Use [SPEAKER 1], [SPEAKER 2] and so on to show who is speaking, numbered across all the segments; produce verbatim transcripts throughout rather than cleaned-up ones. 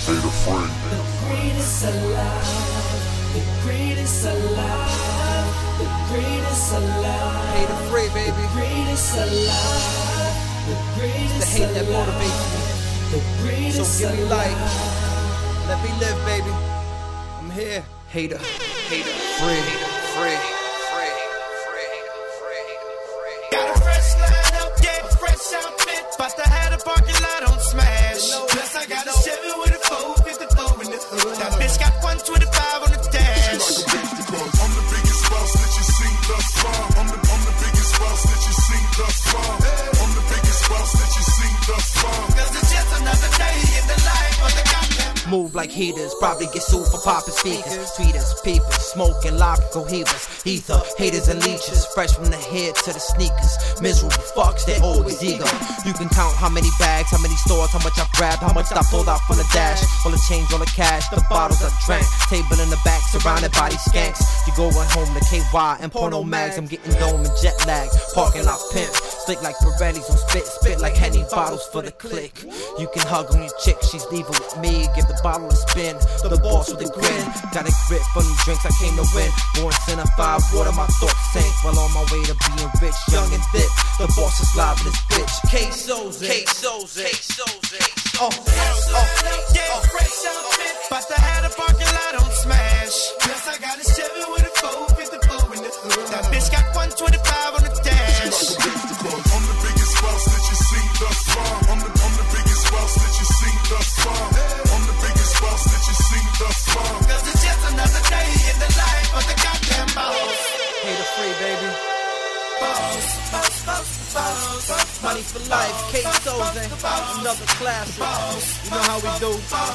[SPEAKER 1] Hater free.
[SPEAKER 2] The greatest alive, the greatest alive, the greatest alive.
[SPEAKER 3] Hater free, baby.
[SPEAKER 2] The greatest alive, the greatest
[SPEAKER 3] The hate that motivates me.
[SPEAKER 2] The greatest
[SPEAKER 3] So give me life.
[SPEAKER 2] alive.
[SPEAKER 3] Let me live, baby. I'm here. Hater, hater, free, free, free, free, free, free.
[SPEAKER 4] Got a fresh line up, yeah, fresh outfit. About to have a parking lot on smash. Plus I got a Chevy with a four fifty-four in the hood. That bitch got one twenty-five on the dash.
[SPEAKER 1] I'm the biggest boss that you seen thus far. I'm the, I'm the biggest boss that you seen thus far. I'm the biggest boss that you seen thus far.
[SPEAKER 4] Cause it's just another day in the life of the goddamn.
[SPEAKER 3] Move like heaters, probably get sued for popping speakers. Tweeters, peepers, smoking, lock cohibas, ether, haters and leeches, fresh from the head to the sneakers. Miserable fucks, they always eager. You can count how many bags, how many stores, how much I've grabbed, how much I pulled out from the dash. All the change, all the cash, the bottles I drank. Table in the back, surrounded by these skanks. You going home to K Y and porno mags. I'm getting dome and jet lag, parking lot pimp. Slick like Pirellis on spit, spit like Henny bottles for the click. You can hug on your chick, she's leaving with me. Give the bottle a spin, the boss with a grin. Got a grip on these drinks, I came to win. Born cinephied, water my thoughts sank. While on my way to being rich, young and thick. The boss is live in this bitch. K-Soze, K-Soze, K-Soze. Oh, oh,
[SPEAKER 4] Yeah, fresh outfit. About to have a parking lot on smash. Plus I got a Chevy with a four fifty-four in the hood. That bitch got one twenty-five on the dash.
[SPEAKER 1] I'm the biggest boss that you seen thus far. I'm the, I'm the biggest boss that you seen thus far. I'm the biggest boss that you seen thus far.
[SPEAKER 4] Cause it's just another day in the life of the goddamn boss.
[SPEAKER 3] hater free, baby.
[SPEAKER 4] Boss, boss, boss, boss, boss.
[SPEAKER 3] Money for life, K-Soze, another classic. You know how we do.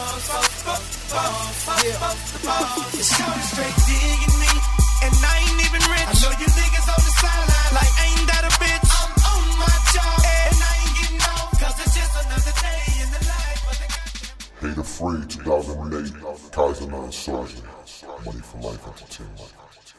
[SPEAKER 3] Yeah.
[SPEAKER 4] The show is straight digging me, and I ain't even rich. I know you niggas on the sideline like ain't that a bitch. I'm on my job, and I ain't getting off. Cause it's just another day in the life of the goddamn.
[SPEAKER 1] Hater free two thousand eight. Kaiser nine Sergeant. Money for life entertainment.